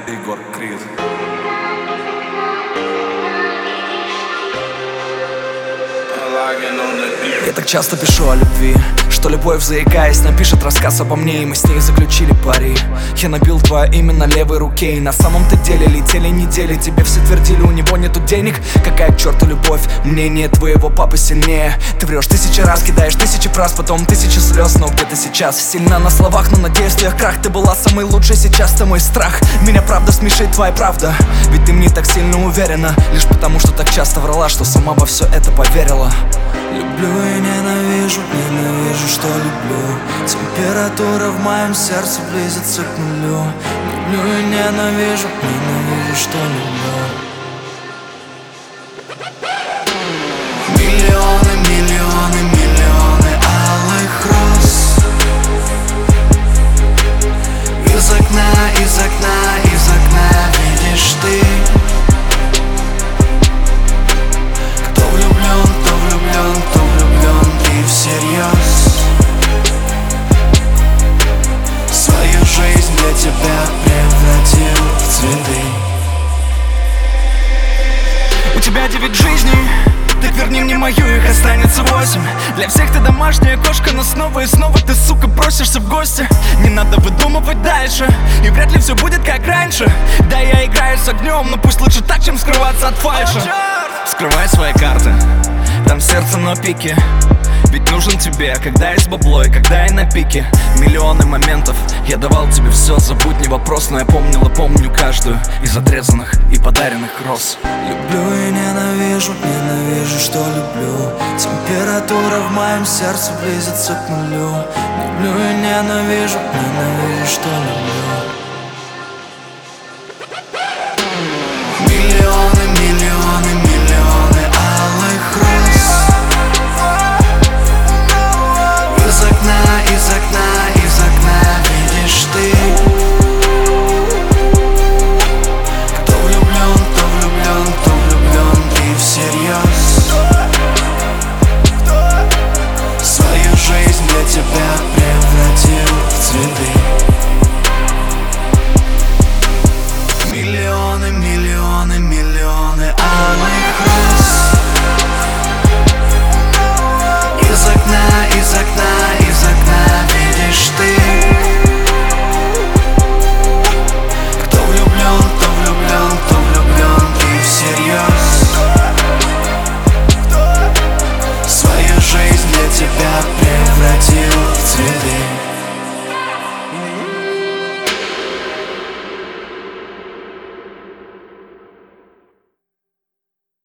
Егор Крид. Я так часто пишу о любви, что любовь, заикаясь, напишет рассказ обо мне, и мы с ней заключили пари. Я набил твое имя на левой руке, и на самом-то деле летели недели. Тебе все твердили, у него нету денег. Какая к черту любовь, мнение твоего папы сильнее. Ты врешь 1000 раз, кидаешь 1000 фраз, потом 1000 слез. Но где ты сейчас? Сильно на словах, но на действиях крах. Ты была самой лучшей, сейчас ты мой страх. Меня правда смешит твоя правда, ведь ты мне так сильно уверена, лишь потому что так часто врала, что сама во все это поверила. Люблю и ненавижу, ненавижу, что люблю. Температура в моем сердце близится к нулю. Люблю и ненавижу, ненавижу, что люблю. Миллионы, миллионы, миллионы алых роз. Из окна, из окна, из окна видишь ты. Кто влюблен, кто влюблен, кто влюблен и всерьез. Свою жизнь для тебя превратил в цветы. У тебя 9 жизней, так верни мне мою, их останется 8. Для всех ты домашняя кошка, но снова и снова ты, сука, просишься в гости. Не надо выдумывать дальше, и вряд ли все будет как раньше. Да, я играю с огнем, но пусть лучше так, чем скрываться от фальши. Вскрывай свои карты, там сердце на пике. Ведь нужен тебе, когда есть бабло и когда я на пике. Миллионы моментов, я давал тебе все, забудь, не вопрос. Но я помнил и помню каждую из отрезанных и подаренных роз. Люблю и ненавижу, ненавижу, что люблю. Температура в моем сердце близится к нулю. Люблю и ненавижу, ненавижу, что люблю.